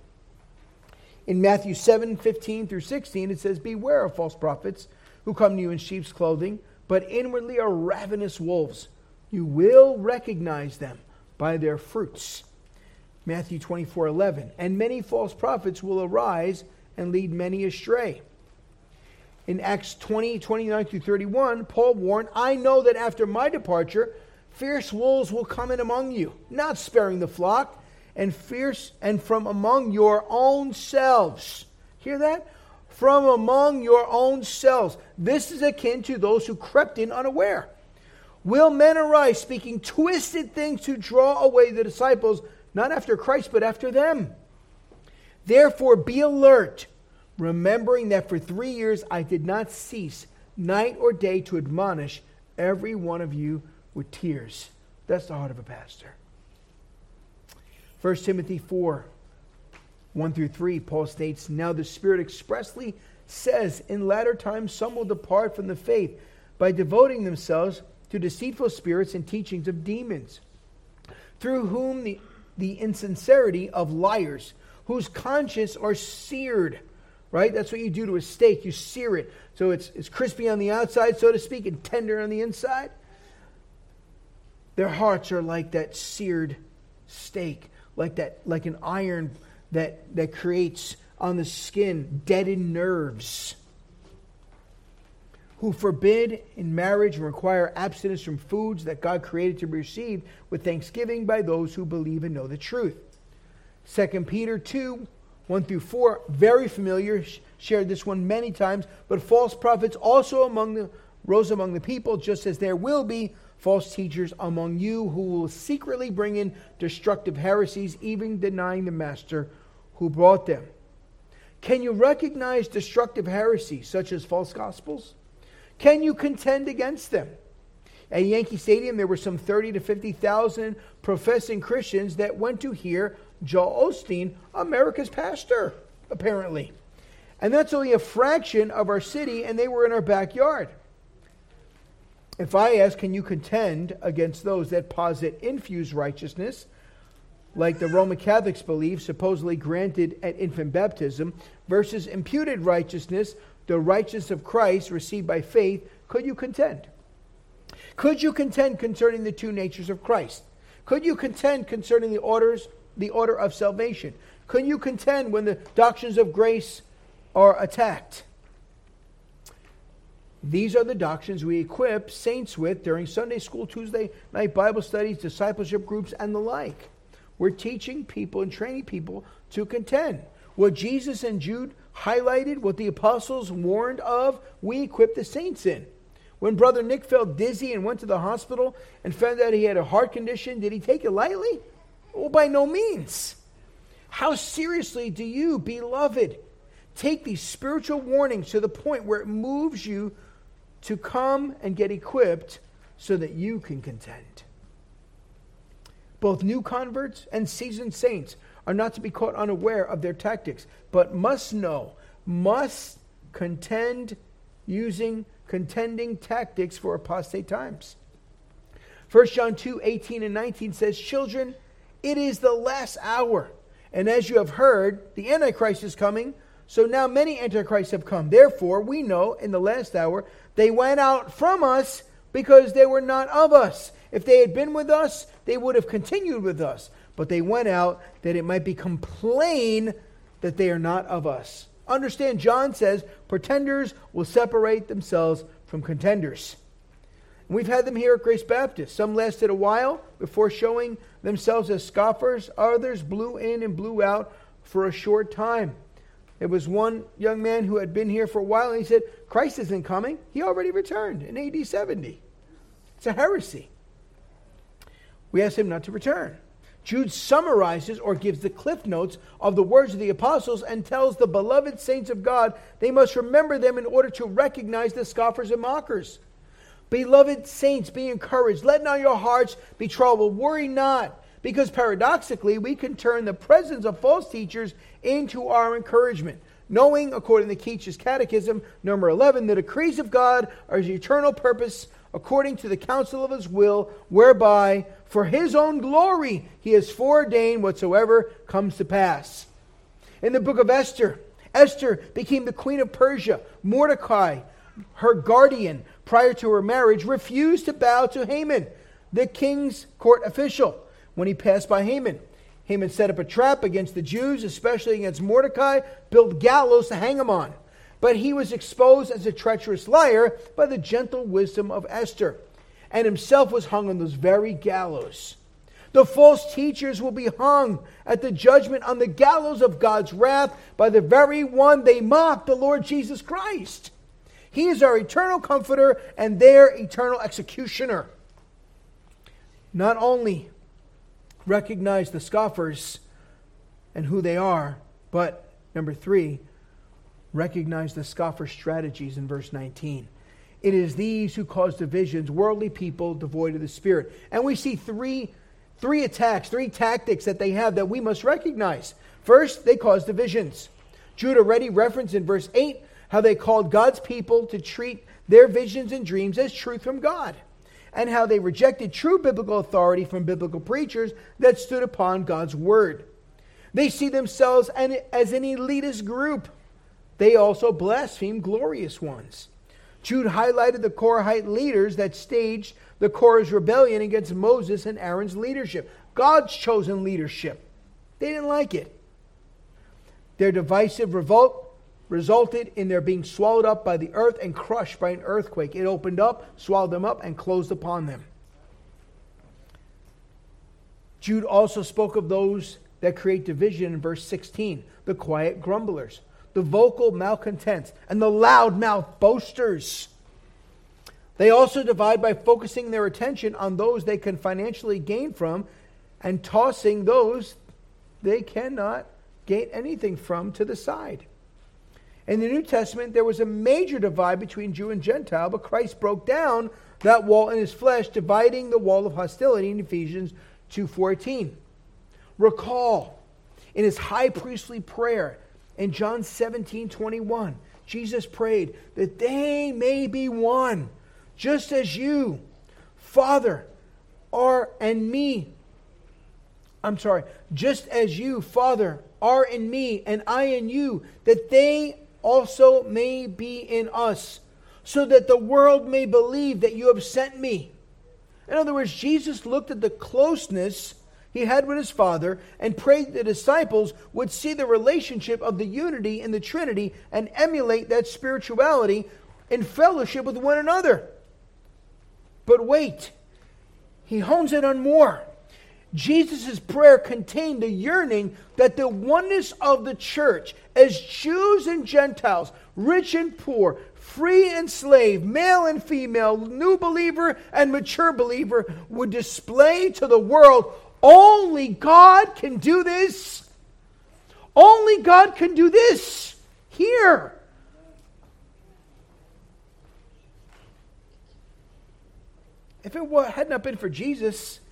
In Matthew seven fifteen through sixteen, it says, beware of false prophets who come to you in sheep's clothing, but inwardly are ravenous wolves. You will recognize them by their fruits. Matthew twenty-four eleven. And many false prophets will arise and lead many astray. In Acts twenty twenty-nine through thirty-one, Paul warned, I know that after my departure, fierce wolves will come in among you, not sparing the flock, and fierce and from among your own selves. Hear that? From among your own selves. This is akin to those who crept in unaware. Will men arise speaking twisted things to draw away the disciples, not after Christ, but after them? Therefore be alert, remembering that for three years I did not cease night or day to admonish every one of you with tears. That's the heart of a pastor. First Timothy four, one through three, Paul states, now the Spirit expressly says, in latter times some will depart from the faith by devoting themselves to deceitful spirits and teachings of demons, through whom the, the insincerity of liars, whose conscience are seared. Right? That's what you do to a steak. You sear it. So it's, it's crispy on the outside, so to speak, and tender on the inside. Their hearts are like that seared steak, like that, like an iron that, that creates on the skin deadened nerves, who forbid in marriage and require abstinence from foods that God created to be received with thanksgiving by those who believe and know the truth. Second Peter two, one through four, very familiar, shared this one many times, but false prophets also among the rose among the people, just as there will be false teachers among you who will secretly bring in destructive heresies, even denying the master who brought them. Can you recognize destructive heresies such as false gospels? Can you contend against them? At Yankee Stadium, there were some thirty to fifty thousand professing Christians that went to hear Joel Osteen, America's pastor, apparently. And that's only a fraction of our city, and they were in our backyard. If I ask, can you contend against those that posit infused righteousness, like the Roman Catholics believe, supposedly granted at infant baptism, versus imputed righteousness, the righteousness of Christ received by faith, could you contend? Could you contend concerning the two natures of Christ? Could you contend concerning the orders, the order of salvation? Could you contend when the doctrines of grace are attacked? These are the doctrines we equip saints with during Sunday school, Tuesday night Bible studies, discipleship groups, and the like. We're teaching people and training people to contend. What Jesus and Jude highlighted, what the apostles warned of, we equip the saints in. When Brother Nick felt dizzy and went to the hospital and found out he had a heart condition, did he take it lightly? Well, by no means. How seriously do you, beloved, take these spiritual warnings to the point where it moves you to come and get equipped so that you can contend? Both new converts and seasoned saints are not to be caught unaware of their tactics, but must know, must contend using contending tactics for apostate times. First John two, eighteen and nineteen says, "Children, it is the last hour. And as you have heard, the Antichrist is coming. So now many Antichrists have come. Therefore, we know in the last hour they went out from us because they were not of us. If they had been with us, they would have continued with us. But they went out that it might become plain that they are not of us." Understand, John says, pretenders will separate themselves from contenders. And we've had them here at Grace Baptist. Some lasted a while before showing themselves as scoffers. Others blew in and blew out for a short time. There was one young man who had been here for a while, and he said, Christ isn't coming. He already returned in A D seventy. It's a heresy. We asked him not to return. Jude summarizes or gives the cliff notes of the words of the apostles and tells the beloved saints of God they must remember them in order to recognize the scoffers and mockers. Beloved saints, be encouraged. Let not your hearts be troubled. Worry not, because paradoxically we can turn the presence of false teachers into our encouragement, knowing, according to Keach's Catechism, number eleven, the decrees of God are his eternal purpose according to the counsel of his will, whereby for his own glory he has foreordained whatsoever comes to pass. In the book of Esther, Esther became the queen of Persia. Mordecai, her guardian prior to her marriage, refused to bow to Haman, the king's court official, when he passed by Haman. Haman set up a trap against the Jews, especially against Mordecai, built gallows to hang him on. But he was exposed as a treacherous liar by the gentle wisdom of Esther, and himself was hung on those very gallows. The false teachers will be hung at the judgment on the gallows of God's wrath by the very one they mocked, the Lord Jesus Christ. He is our eternal comforter and their eternal executioner. Not only recognize the scoffers and who they are, but number three, recognize the scoffer strategies in verse nineteen. It is these who cause divisions, worldly people devoid of the Spirit. And we see three, three attacks, three tactics that they have that we must recognize. First, they cause divisions. Jude already referenced in verse eight how they called God's people to treat their visions and dreams as truth from God, and how they rejected true biblical authority from biblical preachers that stood upon God's word. They see themselves as an elitist group. They also blaspheme glorious ones. Jude highlighted the Korahite leaders that staged the Korah's rebellion against Moses and Aaron's leadership. God's chosen leadership. They didn't like it. Their divisive revolt resulted in their being swallowed up by the earth and crushed by an earthquake. It opened up, swallowed them up, and closed upon them. Jude also spoke of those that create division in verse sixteen, the quiet grumblers, the vocal malcontents, and the loud-mouthed boasters. They also divide by focusing their attention on those they can financially gain from and tossing those they cannot gain anything from to the side. In the New Testament, there was a major divide between Jew and Gentile, but Christ broke down that wall in his flesh, dividing the wall of hostility in Ephesians two fourteen. Recall, in his high priestly prayer, in John seventeen twenty-one, Jesus prayed that they may be one, just as you, Father, are and me I'm sorry, just as you, Father, are in me and I in you, that they also may be in us, so that the world may believe that you have sent me. In other words, Jesus looked at the closeness he had with his Father and prayed the disciples would see the relationship of the unity in the Trinity and emulate that spirituality in fellowship with one another. But wait, he hones it on more. Jesus' prayer contained the yearning that the oneness of the church, as Jews and Gentiles, rich and poor, free and slave, male and female, new believer and mature believer, would display to the world, only God can do this. Only God can do this here. If it had not been for Jesus,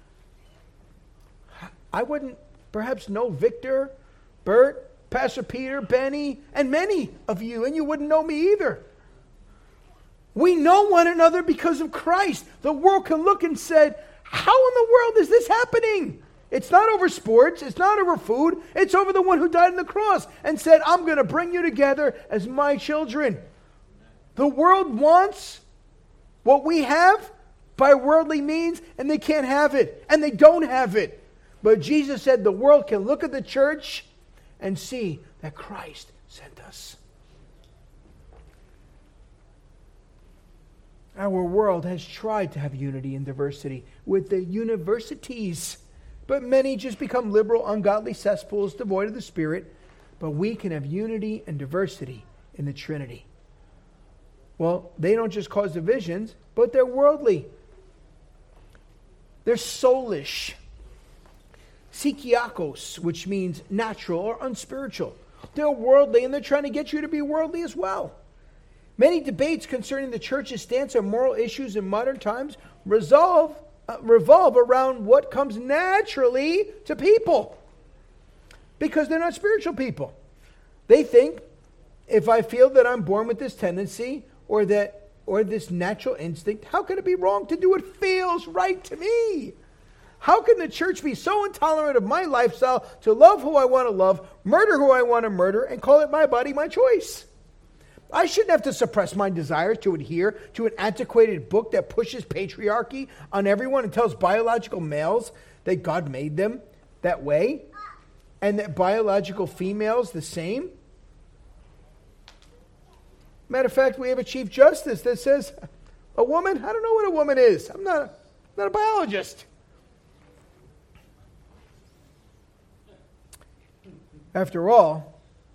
I wouldn't perhaps know Victor, Bert, Pastor Peter, Benny, and many of you, and you wouldn't know me either. We know one another because of Christ. The world can look and say, how in the world is this happening? It's not over sports. It's not over food. It's over the one who died on the cross and said, I'm going to bring you together as my children. The world wants what we have by worldly means, and they can't have it, and they don't have it. But Jesus said the world can look at the church and see that Christ sent us. Our world has tried to have unity and diversity with the universities, but many just become liberal, ungodly cesspools devoid of the Spirit. But we can have unity and diversity in the Trinity. Well, they don't just cause divisions, but they're worldly. They're soulish. Psychiakos, which means natural or unspiritual. They're worldly, and they're trying to get you to be worldly as well. Many debates concerning the church's stance on moral issues in modern times resolve, uh, revolve around what comes naturally to people, because they're not spiritual people. They think, if I feel that I'm born with this tendency or that or this natural instinct, how can it be wrong to do what feels right to me? How can the church be so intolerant of my lifestyle to love who I want to love, murder who I want to murder, and call it my body, my choice? I shouldn't have to suppress my desires to adhere to an antiquated book that pushes patriarchy on everyone and tells biological males that God made them that way, and that biological females the same. Matter of fact, we have a Chief Justice that says, a woman? I don't know what a woman is. I'm not, I'm not a biologist. After all,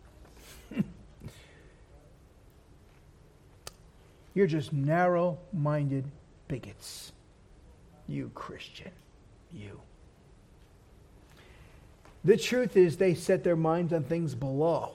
you're just narrow-minded bigots. You Christian, you. The truth is they set their minds on things below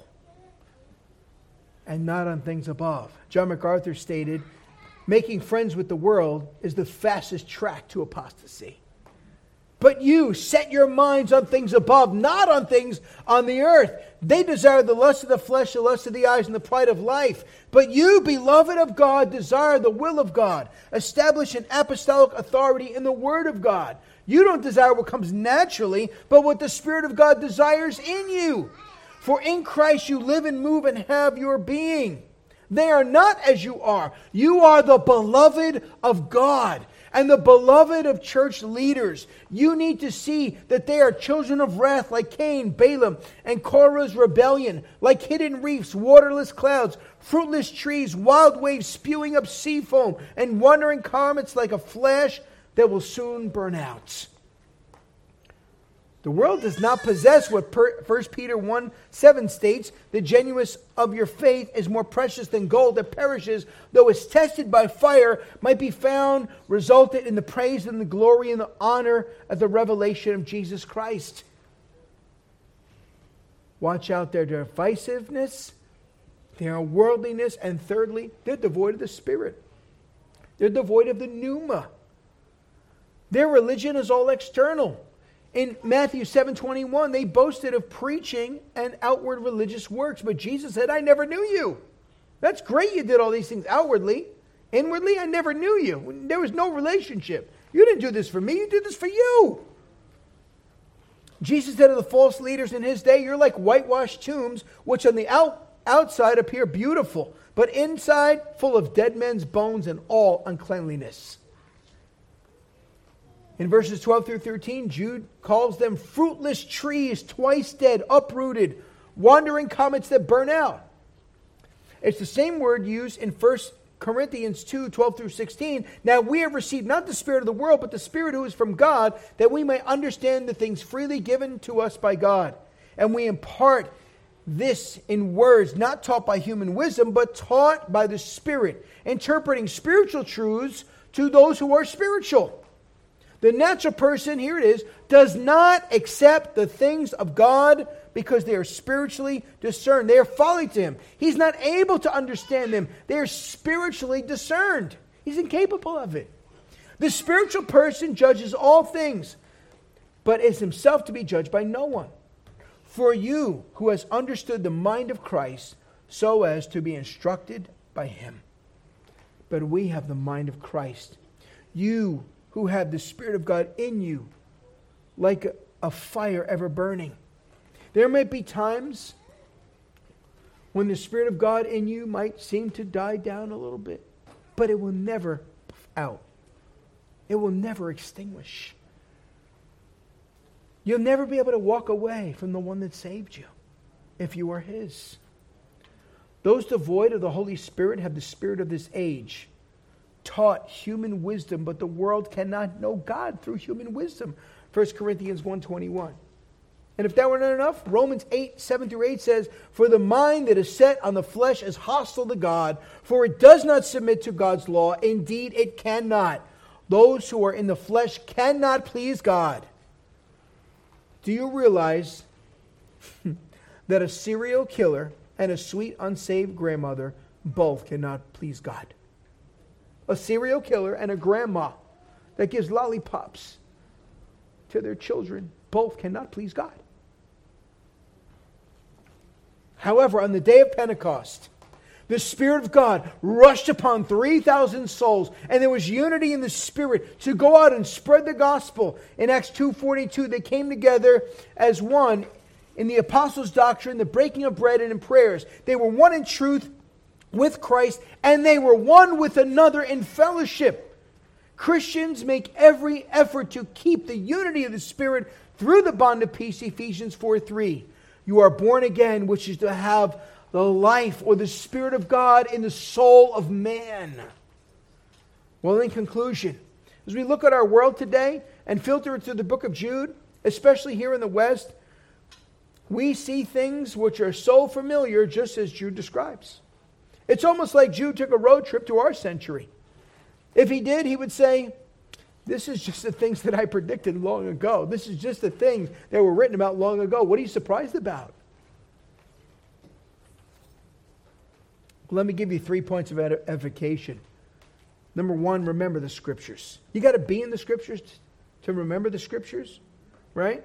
and not on things above. John MacArthur stated, making friends with the world is the fastest track to apostasy. But you set your minds on things above, not on things on the earth. They desire the lust of the flesh, the lust of the eyes, and the pride of life. But you, beloved of God, desire the will of God. Establish an apostolic authority in the word of God. You don't desire what comes naturally, but what the Spirit of God desires in you. For in Christ you live and move and have your being. They are not as you are. You are the beloved of God and the beloved of church leaders. You need to see that they are children of wrath like Cain, Balaam, and Korah's rebellion, like hidden reefs, waterless clouds, fruitless trees, wild waves spewing up sea foam, and wandering comets like a flash that will soon burn out. The world does not possess what First Peter one seven states, the genuineness of your faith is more precious than gold that perishes, though it's tested by fire, might be found, resulted in the praise and the glory and the honor of the revelation of Jesus Christ. Watch out their divisiveness, their worldliness, and thirdly, they're devoid of the Spirit. They're devoid of the pneuma. Their religion is all external. In Matthew seven twenty-one, they boasted of preaching and outward religious works. But Jesus said, I never knew you. That's great you did all these things outwardly. Inwardly, I never knew you. There was no relationship. You didn't do this for me. You did this for you. Jesus said of the false leaders in his day, you're like whitewashed tombs, which on the out, outside appear beautiful, but inside full of dead men's bones and all uncleanliness. In verses twelve through thirteen, Jude calls them fruitless trees, twice dead, uprooted, wandering comets that burn out. It's the same word used in First Corinthians two, twelve through sixteen. Now we have received not the spirit of the world, but the Spirit who is from God, that we may understand the things freely given to us by God. And we impart this in words not taught by human wisdom, but taught by the Spirit, interpreting spiritual truths to those who are spiritual. The natural person, here it is, does not accept the things of God because they are spiritually discerned. They are folly to him. He's not able to understand them. They are spiritually discerned. He's incapable of it. The spiritual person judges all things, but is himself to be judged by no one. For you who has understood the mind of Christ, so as to be instructed by him. But we have the mind of Christ. You who have the Spirit of God in you, like a, a fire ever burning. There may be times when the Spirit of God in you might seem to die down a little bit, but it will never out. It will never extinguish. You'll never be able to walk away from the one that saved you if you are His. Those devoid of the Holy Spirit have the spirit of this age, taught human wisdom, but the world cannot know God through human wisdom. First Corinthians one twenty-one. And if that were not enough, Romans eight, seven through eight says, for the mind that is set on the flesh is hostile to God, for it does not submit to God's law. Indeed, it cannot. Those who are in the flesh cannot please God. Do you realize that a serial killer and a sweet unsaved grandmother both cannot please God? A serial killer and a grandma that gives lollipops to their children both cannot please God. However, on the day of Pentecost, the Spirit of God rushed upon three thousand souls, and there was unity in the Spirit to go out and spread the gospel. In Acts two forty-two, they came together as one in the apostles' doctrine, the breaking of bread, and in prayers. They were one in truth with Christ, and they were one with another in fellowship. Christians make every effort to keep the unity of the Spirit through the bond of peace, Ephesians four three. You are born again, which is to have the life or the Spirit of God in the soul of man. Well, in conclusion, as we look at our world today and filter it through the book of Jude, especially here in the West, we see things which are so familiar, just as Jude describes. It's almost like Jude took a road trip to our century. If he did, he would say, this is just the things that I predicted long ago. This is just the things that were written about long ago. What are you surprised about? Let me give you three points of edification. Number one, remember the Scriptures. You got to be in the Scriptures to remember the Scriptures, right?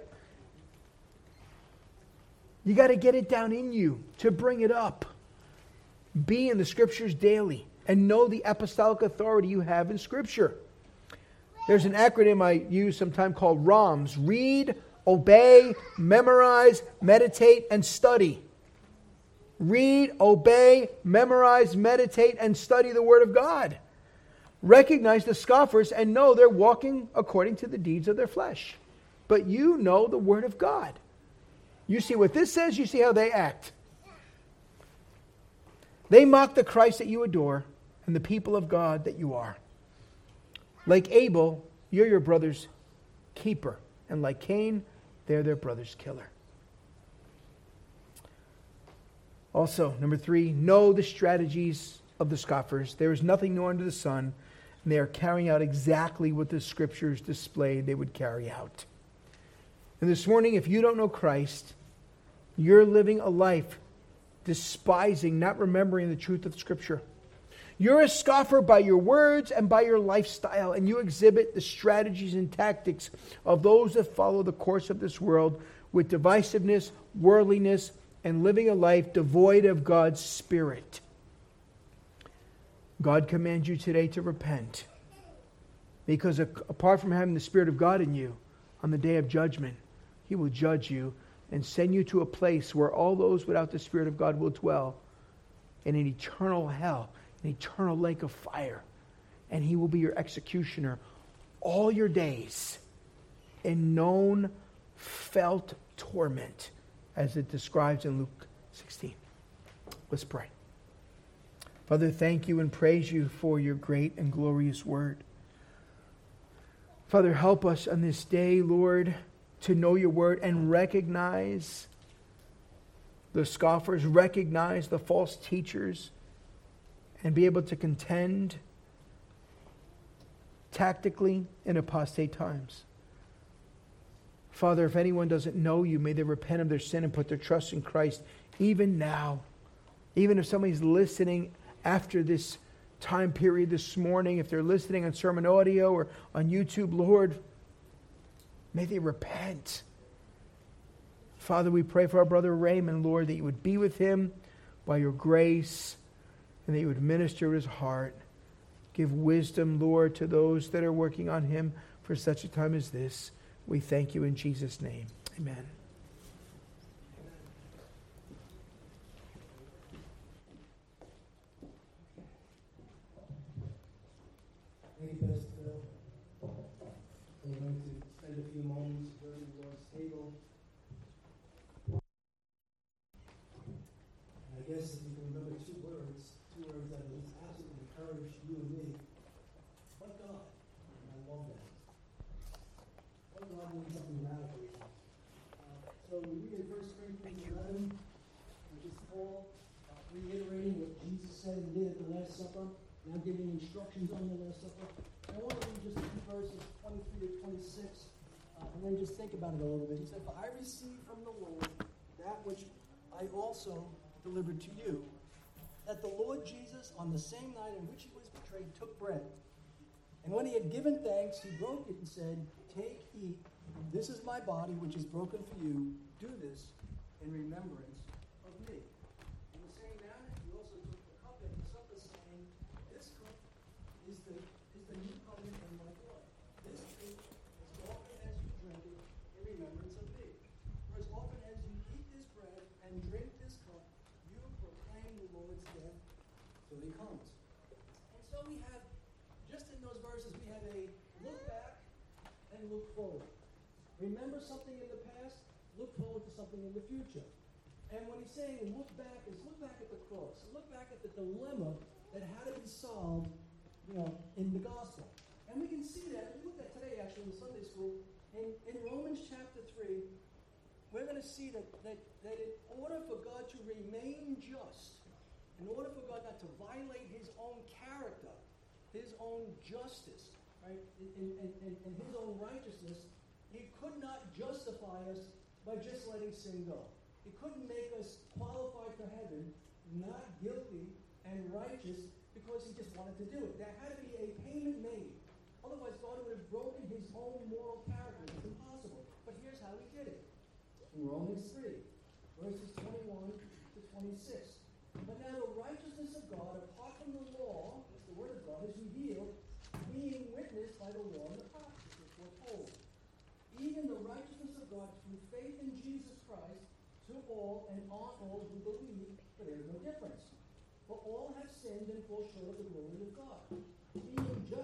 You got to get it down in you to bring it up. Be in the Scriptures daily and know the apostolic authority you have in Scripture. There's an acronym I use sometimes called ROMS. Read, obey, memorize, meditate, and study. Read, obey, memorize, meditate, and study the Word of God. Recognize the scoffers and know they're walking according to the deeds of their flesh. But you know the Word of God. You see what this says, you see how they act. They mock the Christ that you adore and the people of God that you are. Like Abel, you're your brother's keeper. And like Cain, they're their brother's killer. Also, number three, know the strategies of the scoffers. There is nothing new under the sun, and they are carrying out exactly what the Scriptures displayed they would carry out. And this morning, if you don't know Christ, you're living a life despising, not remembering the truth of Scripture. You're a scoffer by your words and by your lifestyle, and you exhibit the strategies and tactics of those that follow the course of this world with divisiveness, worldliness, and living a life devoid of God's Spirit. God commands you today to repent, because apart from having the Spirit of God in you, on the day of judgment, He will judge you and send you to a place where all those without the Spirit of God will dwell in an eternal hell, an eternal lake of fire. And He will be your executioner all your days in known, felt torment, as it describes in Luke sixteen. Let's pray. Father, thank you and praise you for your great and glorious word. Father, help us on this day, Lord, to know your word and recognize the scoffers, recognize the false teachers, and be able to contend tactically in apostate times. Father, if anyone doesn't know you, may they repent of their sin and put their trust in Christ even now. Even if somebody's listening after this time period this morning, if they're listening on sermon audio or on YouTube, Lord, may they repent. Father, we pray for our brother Raymond, Lord, that you would be with him by your grace and that you would minister to his heart. Give wisdom, Lord, to those that are working on him for such a time as this. We thank you in Jesus' name. Amen. Thank you, Pastor Phil. We're going to spend a few moments during the Lord's table. And I guess if you can remember two words, two words that will absolutely encourage you and me. But God. And I love that. But God doing something radical. Uh, so we read in First Corinthians eleven, which is Paul uh, reiterating what Jesus said and did at the Last Supper. Now giving instructions on the Last Supper. I want to read just a few verses, twenty-three to twenty-six, uh, and then just think about it a little bit. He said, "For I received from the Lord that which I also delivered to you, that the Lord Jesus, on the same night in which he was betrayed, took bread. And when he had given thanks, he broke it and said, 'Take, eat. This is my body, which is broken for you. Do this in remembrance of me.' In the same manner, he also took the cup at the supper, saying, 'This cup is the is the new covenant in my blood. This drink as often as you drink it in remembrance of me. For as often as you eat this bread and drink this cup, you proclaim the Lord's death till he comes.'" And so we have, just in those verses, we have a look back and look forward. Remember something in the past, look forward to something in the future. And when he's saying look back, is look back at the cross. Look back at the dilemma that had to be solved, you know, in the gospel. And we can see that, we looked at today actually in Sunday school, in, in Romans chapter three, we're going to see that, that, that in order for God to remain just, in order for God not to violate his own character, his own justice, right, and, and, and, and his own righteousness, he could not justify us by just letting sin go. He couldn't make us qualified for heaven, not guilty and righteous, because he just wanted to do it. There had to be a payment made. Otherwise, God would have broken his own moral character. It's impossible. But here's how he did it. In Romans three, verses twenty-one to twenty-six. "But now the righteousness of God, apart from the law," that's the word of God, "is revealed, being witnessed by the law and the prophets," which we're told. "Even the righteousness of God through faith in Jesus Christ to all and on all who believe, for there is no difference. For all have sinned and fall short of the glory of God, being justified